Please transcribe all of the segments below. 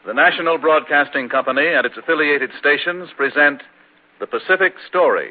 The National Broadcasting Company and its affiliated stations present The Pacific Story.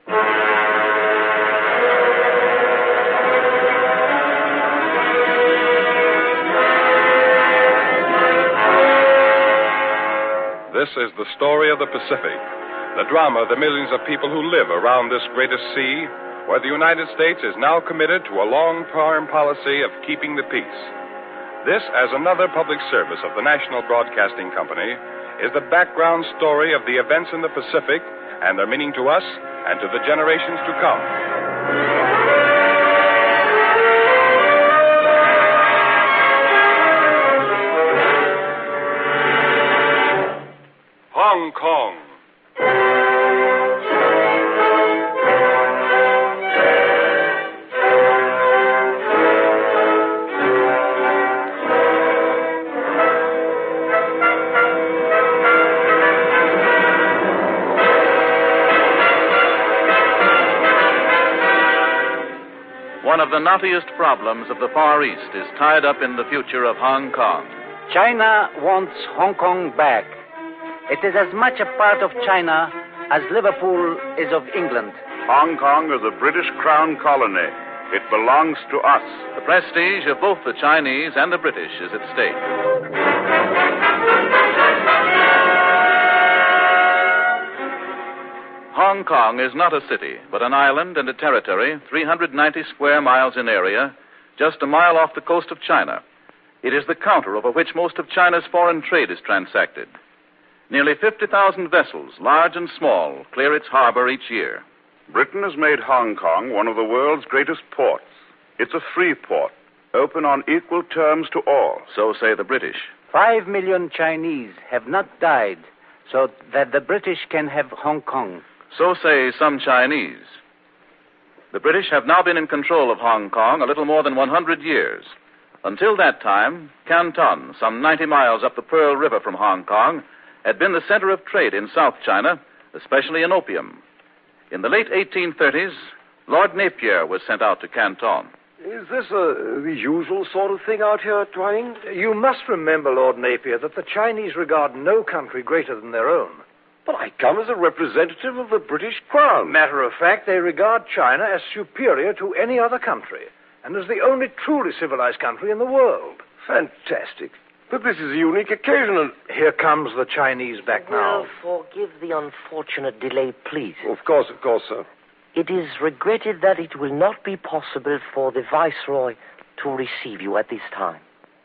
This is the story of the Pacific, the drama of the millions of people who live around this greatest sea, where the United States is now committed to a long-term policy of keeping the peace. This, as another public service of the National Broadcasting Company, is the background story of the events in the Pacific and their meaning to us and to the generations to come. Hong Kong. One of the knottiest problems of the Far East is tied up in the future of Hong Kong. China wants Hong Kong back. It is as much a part of China as Liverpool is of England. Hong Kong is a British Crown colony. It belongs to us. The prestige of both the Chinese and the British is at stake. Hong Kong is not a city, but an island and a territory, 390 square miles in area, just a mile off the coast of China. It is the counter over which most of China's foreign trade is transacted. Nearly 50,000 vessels, large and small, clear its harbor each year. Britain has made Hong Kong one of the world's greatest ports. It's a free port, open on equal terms to all. So say the British. 5 million Chinese have not died so that the British can have Hong Kong. So say some Chinese. The British have now been in control of Hong Kong a little more than 100 years. Until that time, Canton, some 90 miles up the Pearl River from Hong Kong, had been the center of trade in South China, especially in opium. In the late 1830s, Lord Napier was sent out to Canton. Is this the usual sort of thing out here, Twining? You must remember, Lord Napier, that the Chinese regard no country greater than their own. But I come as a representative of the British Crown. Matter of fact, they regard China as superior to any other country, and as the only truly civilized country in the world. Fantastic. But this is a unique occasion, and... Here comes the Chinese back now. Well, forgive the unfortunate delay, please. Of course, sir. It is regretted that it will not be possible for the Viceroy to receive you at this time.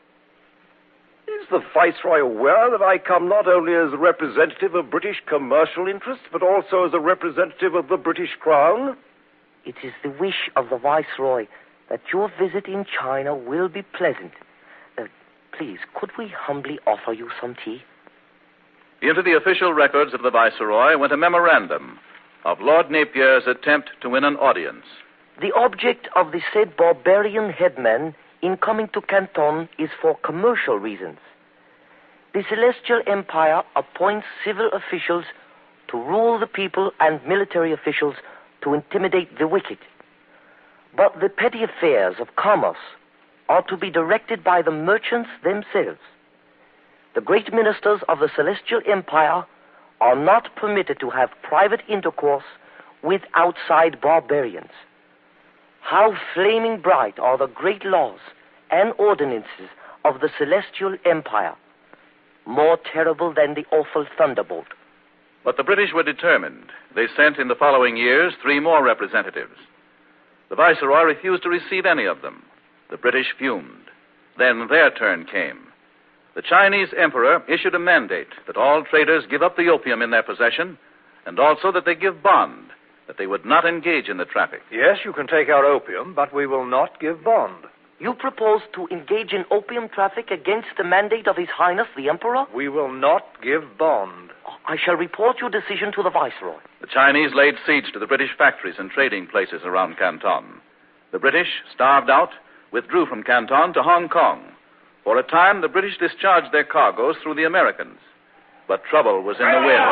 Is the Viceroy aware that I come not only as a representative of British commercial interests, but also as a representative of the British Crown? It is the wish of the Viceroy that your visit in China will be pleasant. Please, could we humbly offer you some tea? Into the official records of the Viceroy went a memorandum of Lord Napier's attempt to win an audience. The object of the said barbarian headman in coming to Canton is for commercial reasons. The Celestial Empire appoints civil officials to rule the people and military officials to intimidate the wicked. But the petty affairs of commerce are to be directed by the merchants themselves. The great ministers of the Celestial Empire are not permitted to have private intercourse with outside barbarians. How flaming bright are the great laws and ordinances of the Celestial Empire, more terrible than the awful thunderbolt. But the British were determined. They sent in the following years 3 more representatives. The Viceroy refused to receive any of them. The British fumed. Then their turn came. The Chinese emperor issued a mandate that all traders give up the opium in their possession, and also that they give bond, that they would not engage in the traffic. Yes, you can take our opium, but we will not give bond. You propose to engage in opium traffic against the mandate of His Highness the Emperor? We will not give bond. I shall report your decision to the Viceroy. The Chinese laid siege to the British factories and trading places around Canton. The British, starved out, withdrew from Canton to Hong Kong. For a time, the British discharged their cargoes through the Americans. But trouble was in the wind.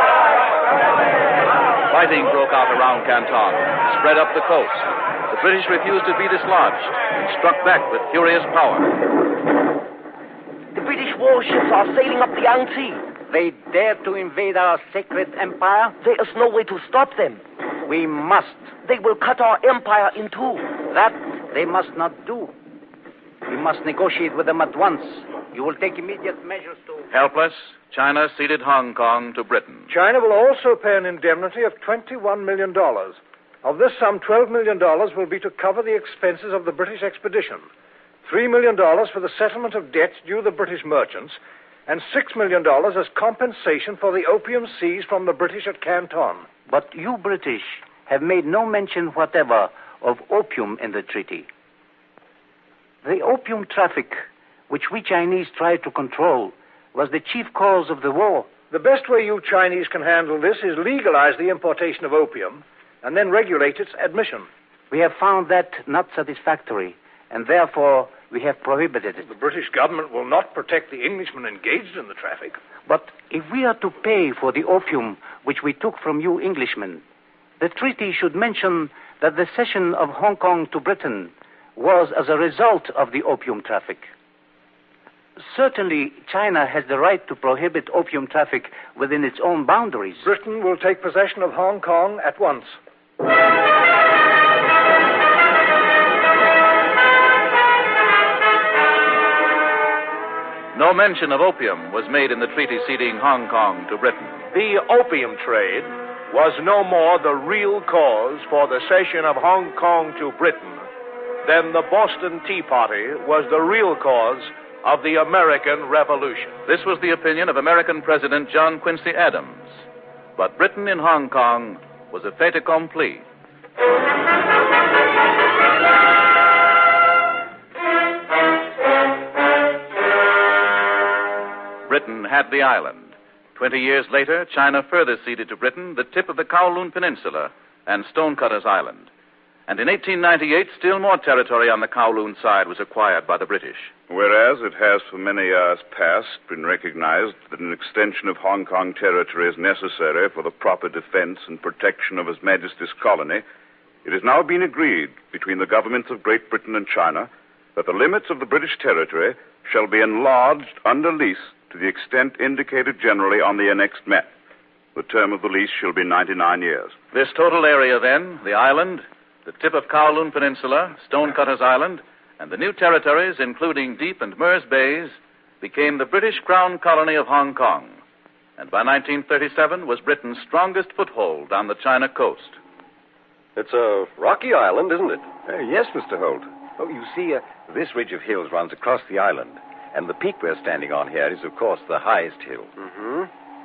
Fighting broke out around Canton, spread up the coast. The British refused to be dislodged and struck back with furious power. The British warships are sailing up the Yangtze. They dare to invade our sacred empire? There is no way to stop them. We must. They will cut our empire in two. That they must not do. We must negotiate with them at once. You will take immediate measures to... Helpless, China ceded Hong Kong to Britain. China will also pay an indemnity of $21 million. Of this sum, $12 million will be to cover the expenses of the British expedition, $3 million for the settlement of debts due the British merchants, and $6 million as compensation for the opium seized from the British at Canton. But you British have made no mention whatever of opium in the treaty. The opium traffic, which we Chinese tried to control, was the chief cause of the war. The best way you Chinese can handle this is legalize the importation of opium and then regulate its admission. We have found that not satisfactory, and therefore we have prohibited it. The British government will not protect the Englishmen engaged in the traffic. But if we are to pay for the opium which we took from you Englishmen, the treaty should mention that the cession of Hong Kong to Britain was as a result of the opium traffic. Certainly, China has the right to prohibit opium traffic within its own boundaries. Britain will take possession of Hong Kong at once. No mention of opium was made in the treaty ceding Hong Kong to Britain. The opium trade was no more the real cause for the cession of Hong Kong to Britain than the Boston Tea Party was the real cause of the American Revolution. This was the opinion of American President John Quincy Adams. But Britain in Hong Kong was a fait accompli. Britain had the island. 20 years later, China further ceded to Britain the tip of the Kowloon Peninsula and Stonecutters Island. And in 1898, still more territory on the Kowloon side was acquired by the British. Whereas it has for many years past been recognized that an extension of Hong Kong territory is necessary for the proper defense and protection of His Majesty's colony, it has now been agreed between the governments of Great Britain and China that the limits of the British territory shall be enlarged under lease to the extent indicated generally on the annexed map. The term of the lease shall be 99 years. This total area, then, the island, the tip of Kowloon Peninsula, Stonecutters Island, and the new territories, including Deep and Mears Bays, became the British Crown colony of Hong Kong, and by 1937 was Britain's strongest foothold on the China coast. It's a rocky island, isn't it? Yes, Mr. Holt. Oh, you see, this ridge of hills runs across the island, and the peak we're standing on here is, of course, the highest hill. Mm-hmm.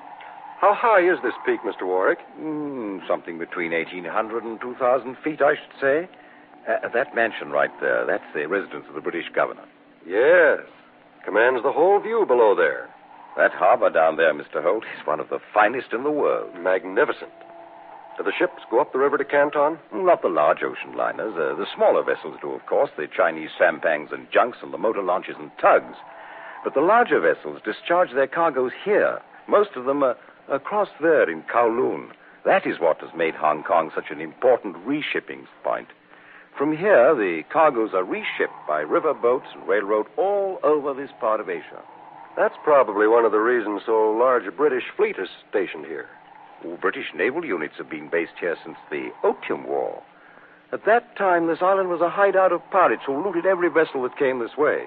How high is this peak, Mr. Warwick? Something between 1,800 and 2,000 feet, I should say. That mansion right there, that's the residence of the British governor. Yes. Commands the whole view below there. That harbor down there, Mr. Holt, is one of the finest in the world. Magnificent. Do the ships go up the river to Canton? Not the large ocean liners. The smaller vessels do, of course, the Chinese sampangs and junks and the motor launches and tugs. But the larger vessels discharge their cargoes here. Most of them are across there in Kowloon. That is what has made Hong Kong such an important reshipping point. From here, the cargoes are reshipped by river boats and railroad all over this part of Asia. That's probably one of the reasons so large a British fleet is stationed here. British naval units have been based here since the Opium War. At that time, this island was a hideout of pirates who looted every vessel that came this way.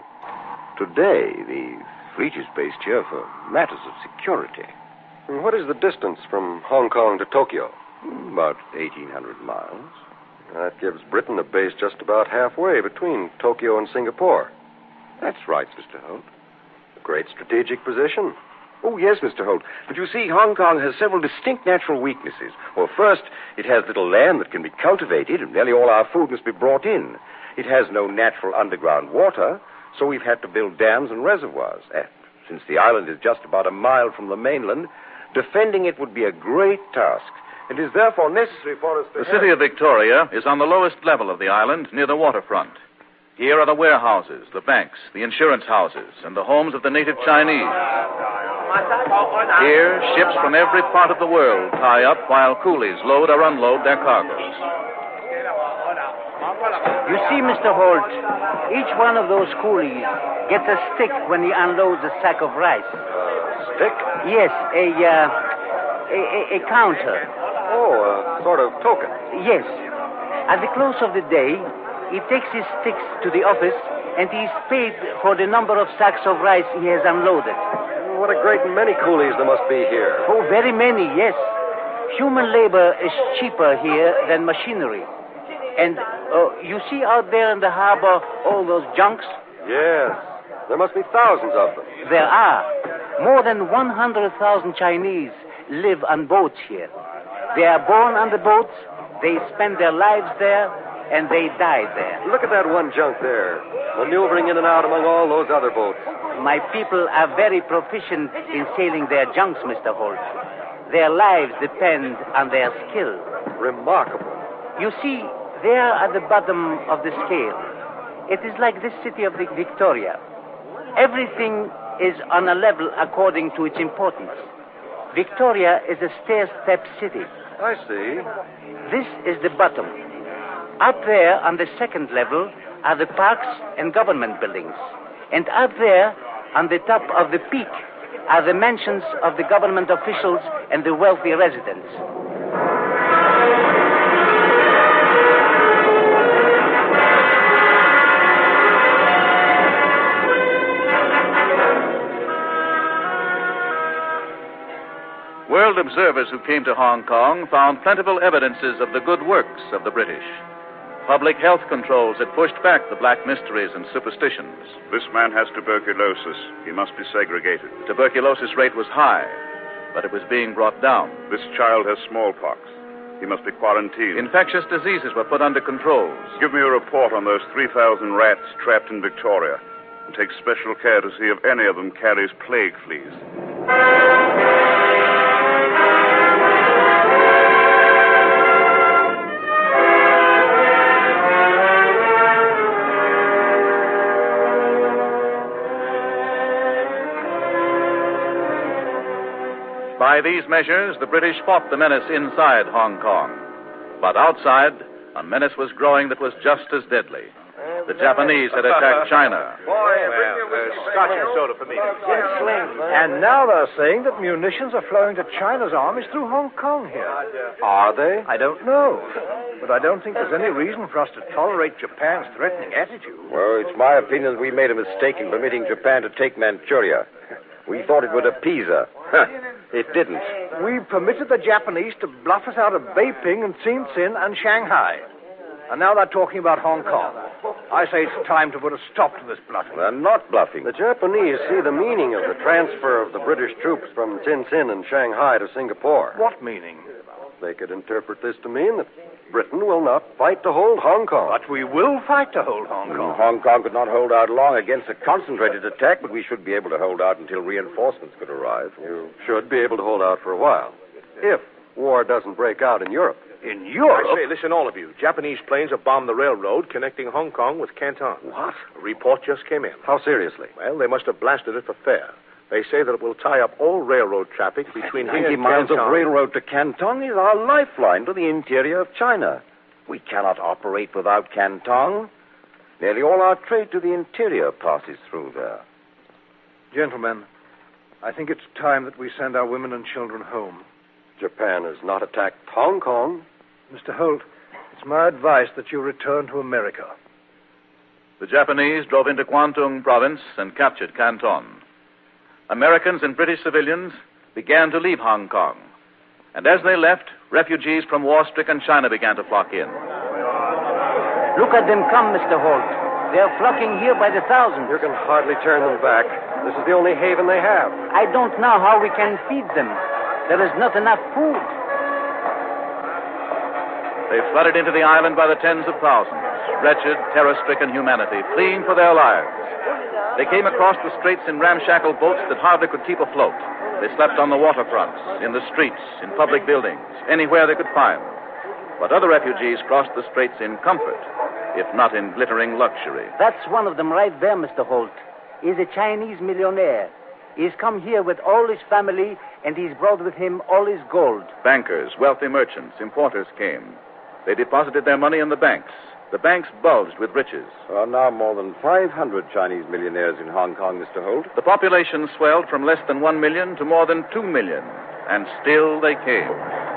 Today, the fleet is based here for matters of security. And what is the distance from Hong Kong to Tokyo? About 1,800 miles. That gives Britain a base just about halfway between Tokyo and Singapore. That's right, Mr. Holt. A great strategic position. Oh, yes, Mr. Holt. But you see, Hong Kong has several distinct natural weaknesses. Well, first, it has little land that can be cultivated, and nearly all our food must be brought in. It has no natural underground water, so we've had to build dams and reservoirs. Since the island is just about a mile from the mainland, defending it would be a great task. It is therefore necessary for us to... The city of Victoria is on the lowest level of the island, near the waterfront. Here are the warehouses, the banks, the insurance houses, and the homes of the native Chinese. Here, ships from every part of the world tie up while coolies load or unload their cargoes. You see, Mr. Holt, each one of those coolies gets a stick when he unloads a sack of rice. Stick? Yes, a counter. Oh, a sort of token. Yes. At the close of the day, he takes his sticks to the office, and he is paid for the number of sacks of rice he has unloaded. What a great many coolies there must be here. Oh, very many, yes. Human labor is cheaper here than machinery. And you see out there in the harbor all those junks? Yes. There must be thousands of them. There are. More than 100,000 Chinese live on boats here. They are born on the boats, they spend their lives there, and they die there. Look at that one junk there, maneuvering in and out among all those other boats. My people are very proficient in sailing their junks, Mr. Holt. Their lives depend on their skill. Remarkable. You see, they are at the bottom of the scale. It is like this city of Victoria. Everything is on a level according to its importance. Victoria is a stair-step city. I see. This is the bottom. Up there on the second level are the parks and government buildings. And up there, on the top of the peak, are the mansions of the government officials and the wealthy residents. World observers who came to Hong Kong found plentiful evidences of the good works of the British. Public health controls had pushed back the black mysteries and superstitions. This man has tuberculosis. He must be segregated. Tuberculosis rate was high, but it was being brought down. This child has smallpox. He must be quarantined. Infectious diseases were put under controls. Give me a report on those 3,000 rats trapped in Victoria, and take special care to see if any of them carries plague fleas. By these measures, the British fought the menace inside Hong Kong. But outside, a menace was growing that was just as deadly. The Japanese had attacked China. Scotch and soda for me. And now they're saying that munitions are flowing to China's armies through Hong Kong here. Are they? I don't know. But I don't think there's any reason for us to tolerate Japan's threatening attitude. Well, it's my opinion that we made a mistake in permitting Japan to take Manchuria. We thought it would appease her. It didn't. We permitted the Japanese to bluff us out of Beiping and Tientsin and Shanghai. And now they're talking about Hong Kong. I say it's time to put a stop to this bluffing. They're not bluffing. The Japanese see the meaning of the transfer of the British troops from Tientsin and Shanghai to Singapore. What meaning? They could interpret this to mean that Britain will not fight to hold Hong Kong. But we will fight to hold Hong Kong. Hong Kong could not hold out long against a concentrated attack, but we should be able to hold out until reinforcements could arrive. You should be able to hold out for a while. If war doesn't break out in Europe. In Europe? I say, listen, all of you. Japanese planes have bombed the railroad connecting Hong Kong with Canton. What? A report just came in. How seriously? Well, they must have blasted it for fair. They say that it will tie up all railroad traffic between here 90 and miles Canton. of railroad to Canton is our lifeline to the interior of China. We cannot operate without Canton. Nearly all our trade to the interior passes through there. Gentlemen, I think it's time that we send our women and children home. Japan has not attacked Hong Kong. Mr. Holt, it's my advice that you return to America. The Japanese drove into Kwantung province and captured Canton. Americans and British civilians began to leave Hong Kong. And as they left, refugees from war-stricken China began to flock in. Look at them come, Mr. Holt. They're flocking here by the thousands. You can hardly turn them back. This is the only haven they have. I don't know how we can feed them. There is not enough food. They flooded into the island by the tens of thousands, wretched, terror-stricken humanity, fleeing for their lives. They came across the straits in ramshackle boats that hardly could keep afloat. They slept on the waterfronts, in the streets, in public buildings, anywhere they could find. But other refugees crossed the straits in comfort, if not in glittering luxury. That's one of them right there, Mr. Holt. He's a Chinese millionaire. He's come here with all his family, and he's brought with him all his gold. Bankers, wealthy merchants, importers came. They deposited their money in the banks. The banks bulged with riches. There are now more than 500 Chinese millionaires in Hong Kong, Mr. Holt. The population swelled from less than 1 million to more than 2 million, and still they came.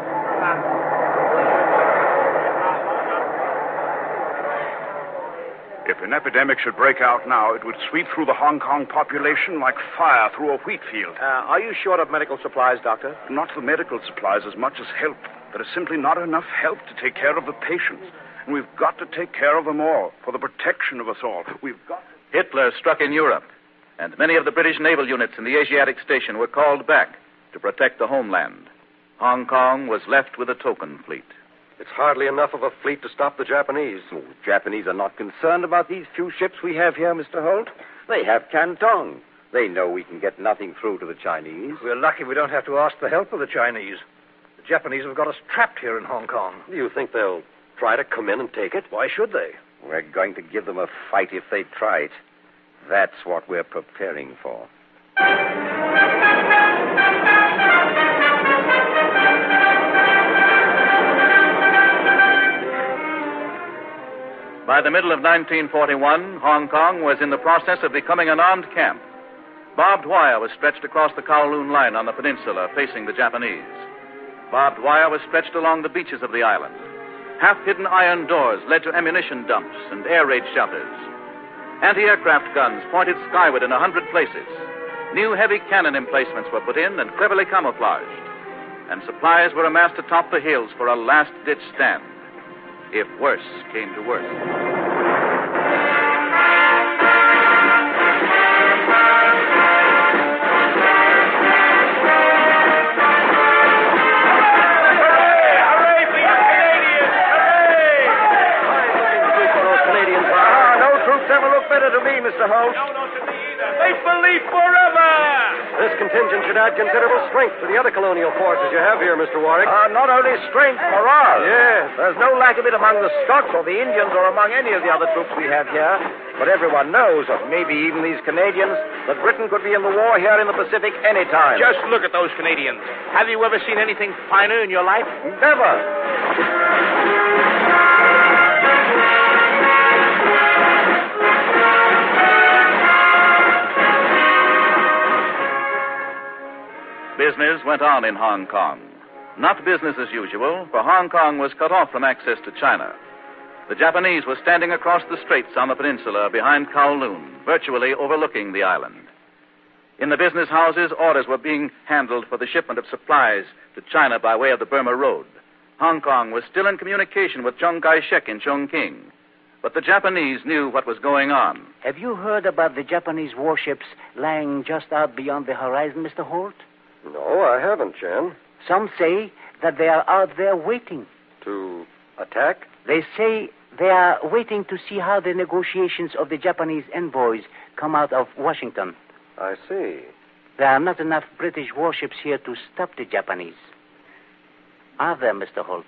If an epidemic should break out now, it would sweep through the Hong Kong population like fire through a wheat field. Are you short of medical supplies, Doctor? Not the medical supplies as much as help. There is simply not enough help to take care of the patients. And we've got to take care of them all for the protection of us all. We've got to... Hitler struck in Europe, and many of the British naval units in the Asiatic station were called back to protect the homeland. Hong Kong was left with a token fleet. It's hardly enough of a fleet to stop the Japanese. Oh, Japanese are not concerned about these few ships we have here, Mr. Holt. They have Canton. They know we can get nothing through to the Chinese. We're lucky we don't have to ask the help of the Chinese. The Japanese have got us trapped here in Hong Kong. Do you think they'll try to come in and take it? Why should they? We're going to give them a fight if they try it. That's what we're preparing for. By the middle of 1941, Hong Kong was in the process of becoming an armed camp. Barbed wire was stretched across the Kowloon line on the peninsula, facing the Japanese. Barbed wire was stretched along the beaches of the island. Half-hidden iron doors led to ammunition dumps and air raid shelters. Anti-aircraft guns pointed skyward in 100 places. New heavy cannon emplacements were put in and cleverly camouflaged. And supplies were amassed atop the hills for a last-ditch stand, if worse came to worse. Better to me, Mr. Holt. No, to me either. Make believe forever! This contingent should add considerable strength to the other colonial forces you have here, Mr. Warwick. Not only strength, morale. Yes. There's no lack of it among the Scots or the Indians or among any of the other troops we have here. But everyone knows, or maybe even these Canadians, that Britain could be in the war here in the Pacific any time. Just look at those Canadians. Have you ever seen anything finer in your life? Never. Business went on in Hong Kong. Not business as usual, for Hong Kong was cut off from access to China. The Japanese were standing across the straits on the peninsula behind Kowloon, virtually overlooking the island. In the business houses, orders were being handled for the shipment of supplies to China by way of the Burma Road. Hong Kong was still in communication with Chiang Kai-shek in Chongqing. But the Japanese knew what was going on. Have you heard about the Japanese warships lying just out beyond the horizon, Mr. Holt? No, I haven't, Jan. Some say that they are out there waiting. To attack? They say they are waiting to see how the negotiations of the Japanese envoys come out of Washington. I see. There are not enough British warships here to stop the Japanese. Are there, Mr. Holt?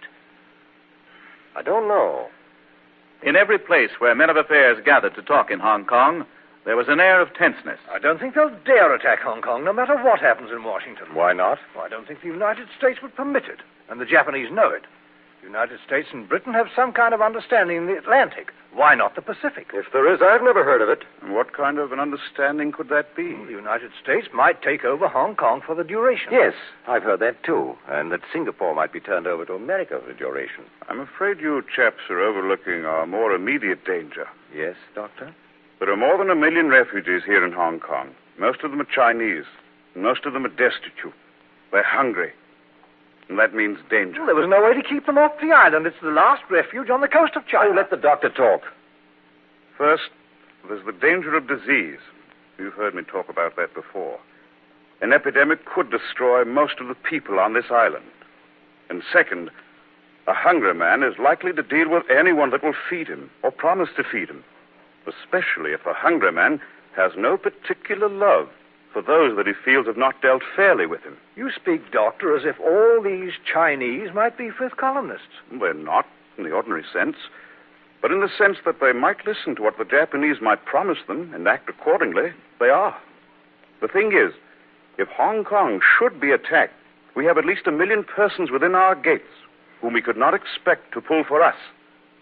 I don't know. In every place where men of affairs gathered to talk in Hong Kong, there was an air of tenseness. I don't think they'll dare attack Hong Kong, no matter what happens in Washington. Why not? Well, I don't think the United States would permit it, and the Japanese know it. The United States and Britain have some kind of understanding in the Atlantic. Why not the Pacific? If there is, I've never heard of it. And what kind of an understanding could that be? The United States might take over Hong Kong for the duration. Yes, I've heard that too. And that Singapore might be turned over to America for the duration. I'm afraid you chaps are overlooking our more immediate danger. Yes, Doctor? There are more than 1 million refugees here in Hong Kong. Most of them are Chinese. And most of them are destitute. They're hungry. And that means danger. Well, there was no way to keep them off the island. It's the last refuge on the coast of China. Oh, let the doctor talk. First, there's the danger of disease. You've heard me talk about that before. An epidemic could destroy most of the people on this island. And second, a hungry man is likely to deal with anyone that will feed him or promise to feed him, especially if a hungry man has no particular love for those that he feels have not dealt fairly with him. You speak, Doctor, as if all these Chinese might be fifth columnists. They're not, in the ordinary sense, but in the sense that they might listen to what the Japanese might promise them and act accordingly, they are. The thing is, if Hong Kong should be attacked, we have at least 1 million persons within our gates whom we could not expect to pull for us.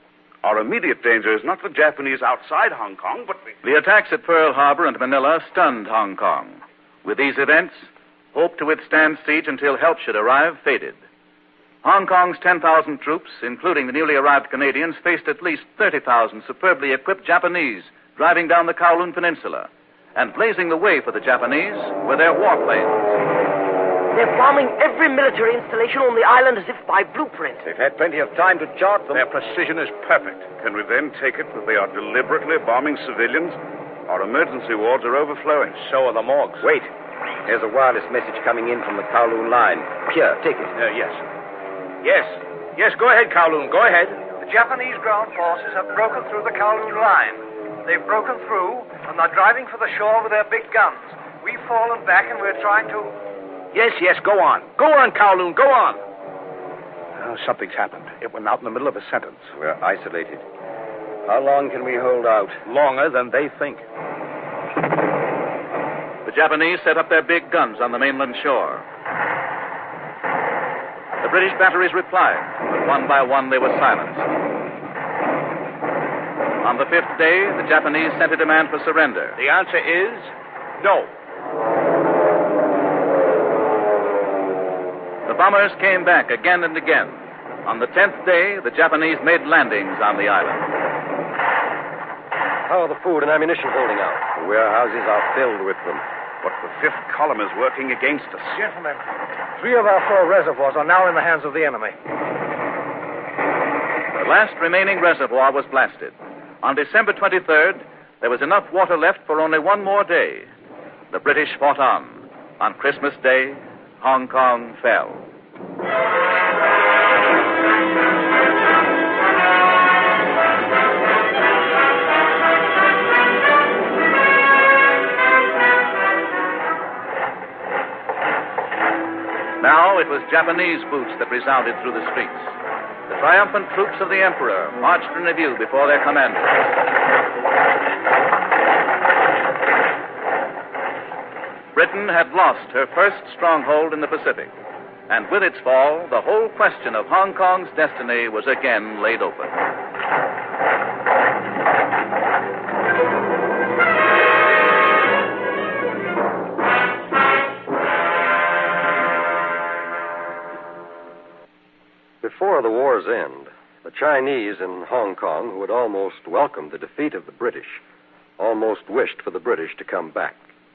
Our immediate danger is not the Japanese outside Hong Kong, but The attacks at Pearl Harbor and Manila stunned Hong Kong. With these events, hope to withstand siege until help should arrive faded. Hong Kong's 10,000 troops, including the newly arrived Canadians, faced at least 30,000 superbly equipped Japanese driving down the Kowloon Peninsula. And blazing the way for the Japanese were their warplanes. They're bombing every military installation on the island as if by blueprint. They've had plenty of time to chart them. Their precision is perfect. can we then take it that they are deliberately bombing civilians? Our emergency wards are overflowing. So are the morgues. Wait. There's a wireless message coming in from the Kowloon line. Here, take it. Yes. Yes, go ahead, Kowloon. Go ahead. The Japanese ground forces have broken through the Kowloon line. They've broken through and are driving for the shore with their big guns. We've fallen back and we're trying to... Yes, go on. Go on, Kowloon, go on. Oh, something's happened. It went out in the middle of a sentence. We're isolated. How long can we hold out? Longer than they think. The Japanese set up their big guns on the mainland shore. The British batteries replied, but one by one they were silenced. On the fifth day, the Japanese sent a demand for surrender. The answer is no. The bombers came back again and again. On the 10th day, the Japanese made landings on the island. How are the food and ammunition holding out? The warehouses are filled with them. But the fifth column is working against us. Gentlemen, 3 of our 4 reservoirs are now in the hands of the enemy. The last remaining reservoir was blasted. On December 23rd, there was enough water left for only one more day. The British fought on. On Christmas Day, Hong Kong fell. Now it was Japanese boots that resounded through the streets. The triumphant troops of the Emperor marched in review before their commanders. Britain had lost her first stronghold in the Pacific, and with its fall, the whole question of Hong Kong's destiny was again laid open. Before the war's end, the Chinese in Hong Kong, who had almost welcomed the defeat of the British, almost wished for the British to come back.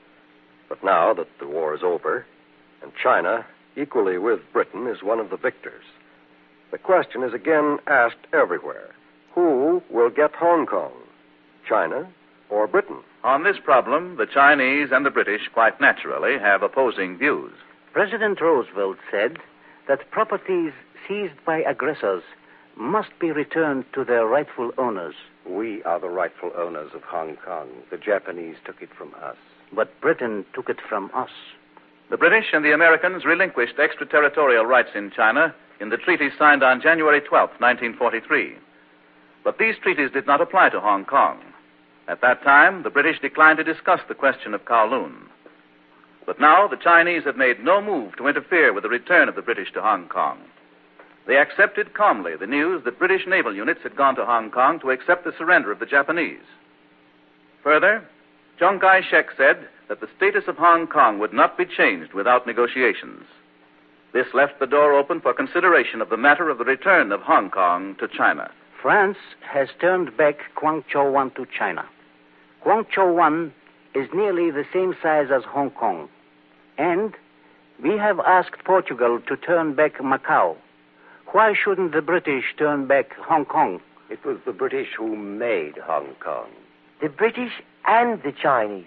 But now that the war is over, and China, equally with Britain, is one of the victors, the question is again asked everywhere. Who will get Hong Kong? China or Britain? On this problem, the Chinese and the British, quite naturally, have opposing views. President Roosevelt said that properties seized by aggressors must be returned to their rightful owners. We are the rightful owners of Hong Kong. The Japanese took it from us. But Britain took it from us. The British and the Americans relinquished extraterritorial rights in China in the treaty signed on January 12, 1943. But these treaties did not apply to Hong Kong. At that time, the British declined to discuss the question of Kowloon. But now the Chinese have made no move to interfere with the return of the British to Hong Kong. They accepted calmly the news that British naval units had gone to Hong Kong to accept the surrender of the Japanese. Further, Chiang Kai-shek said that the status of Hong Kong would not be changed without negotiations. This left the door open for consideration of the matter of the return of Hong Kong to China. France has turned back Guangzhou 1 to China. Guangzhou 1 is nearly the same size as Hong Kong. And we have asked Portugal to turn back Macau. Why shouldn't the British turn back Hong Kong? It was the British who made Hong Kong. The British and the Chinese.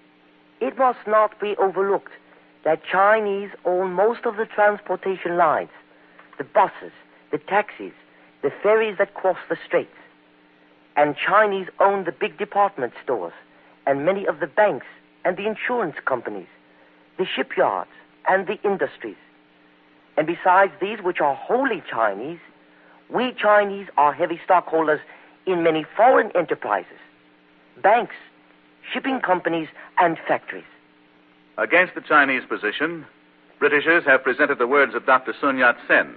It must not be overlooked that Chinese own most of the transportation lines, the buses, the taxis, the ferries that cross the straits. And Chinese own the big department stores and many of the banks and the insurance companies, the shipyards and the industries. And besides these, which are wholly Chinese, we Chinese are heavy stockholders in many foreign enterprises, banks, shipping companies, and factories. Against the Chinese position, Britishers have presented the words of Dr. Sun Yat-sen,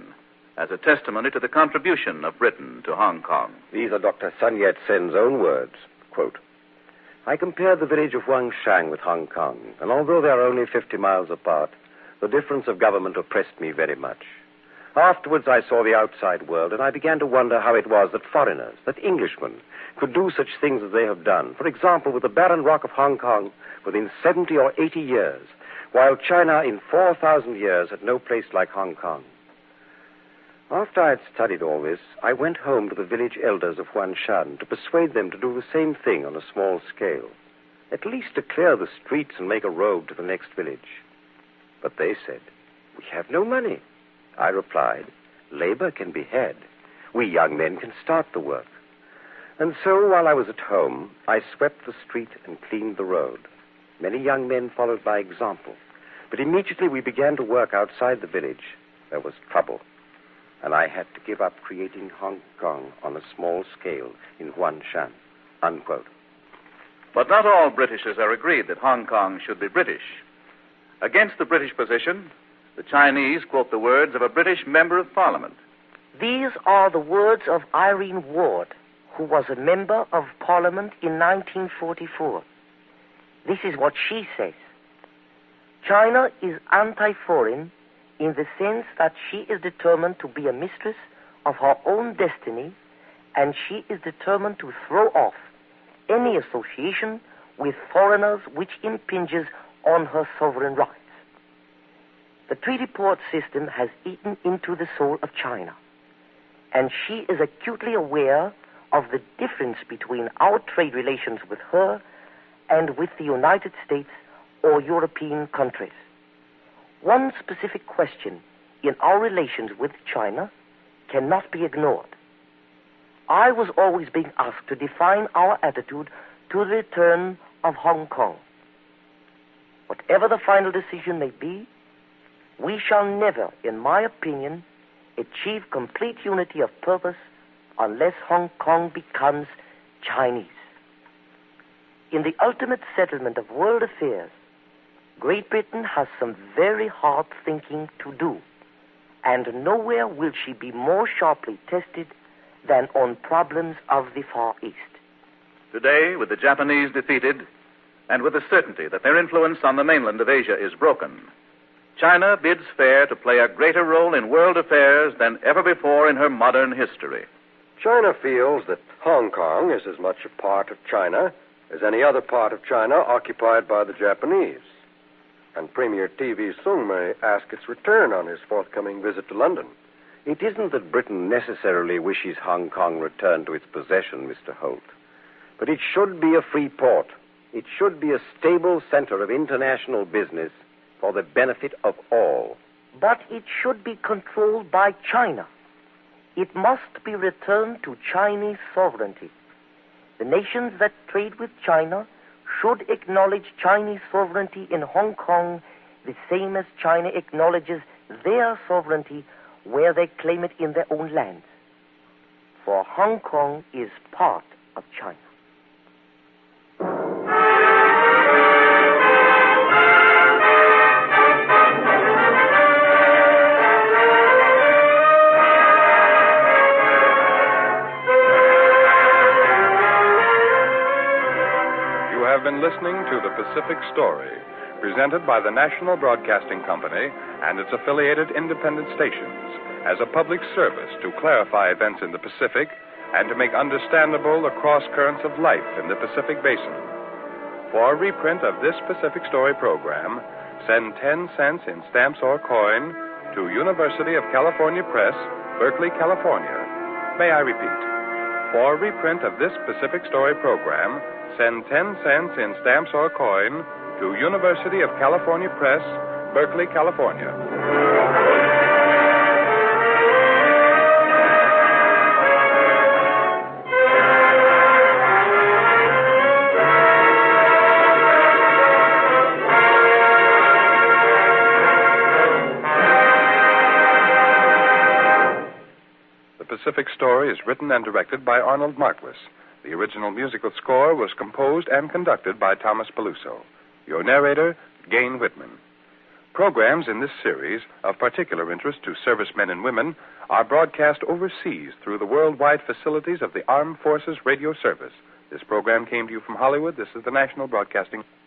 as a testimony to the contribution of Britain to Hong Kong. These are Dr. Sun Yat-sen's own words. Quote, I compared the village of Huangshan with Hong Kong, and although they are only 50 miles apart, the difference of government oppressed me very much. Afterwards, I saw the outside world, and I began to wonder how it was that foreigners, that Englishmen, could do such things as they have done. For example, with the barren rock of Hong Kong within 70 or 80 years, while China in 4,000 years had no place like Hong Kong. After I had studied all this, I went home to the village elders of Huangshan to persuade them to do the same thing on a small scale, at least to clear the streets and make a road to the next village. But they said, we have no money. I replied, labor can be had. We young men can start the work. And so, while I was at home, I swept the street and cleaned the road. Many young men followed my example. But immediately we began to work outside the village. There was trouble. And I had to give up creating Hong Kong on a small scale in Huangshan. Unquote. But not all Britishers are agreed that Hong Kong should be British. Against the British position, the Chinese quote the words of a British member of Parliament. These are the words of Irene Ward, who was a member of Parliament in 1944. This is what she says. China is anti-foreign in the sense that she is determined to be a mistress of her own destiny, and she is determined to throw off any association with foreigners which impinges on her sovereign rights. The treaty port system has eaten into the soul of China, and she is acutely aware of the difference between our trade relations with her and with the United States or European countries. One specific question in our relations with China cannot be ignored. I was always being asked to define our attitude to the return of Hong Kong. Whatever the final decision may be, we shall never, in my opinion, achieve complete unity of purpose unless Hong Kong becomes Chinese. In the ultimate settlement of world affairs, Great Britain has some very hard thinking to do, and nowhere will she be more sharply tested than on problems of the Far East. Today, with the Japanese defeated, and with the certainty that their influence on the mainland of Asia is broken, China bids fair to play a greater role in world affairs than ever before in her modern history. China feels that Hong Kong is as much a part of China as any other part of China occupied by the Japanese. And Premier T.V. Soong may ask its return on his forthcoming visit to London. It isn't that Britain necessarily wishes Hong Kong returned to its possession, Mr. Holt. But it should be a free port. It should be a stable center of international business for the benefit of all. But it should be controlled by China. It must be returned to Chinese sovereignty. The nations that trade with China should acknowledge Chinese sovereignty in Hong Kong the same as China acknowledges their sovereignty where they claim it in their own lands. For Hong Kong is part of China. Been listening to The Pacific Story, presented by the National Broadcasting Company and its affiliated independent stations as a public service to clarify events in the Pacific and to make understandable the cross currents of life in the Pacific Basin. For a reprint of this Pacific Story program, send 10 cents in stamps or coin to University of California Press, Berkeley, California. May I repeat? For a reprint of this Pacific Story program, send 10 cents in stamps or coin to University of California Press, Berkeley, California. The Pacific Story is written and directed by Arnold Marquis. The original musical score was composed and conducted by Thomas Peluso. Your narrator, Gain Whitman. Programs in this series, of particular interest to servicemen and women, are broadcast overseas through the worldwide facilities of the Armed Forces Radio Service. This program came to you from Hollywood. This is the National Broadcasting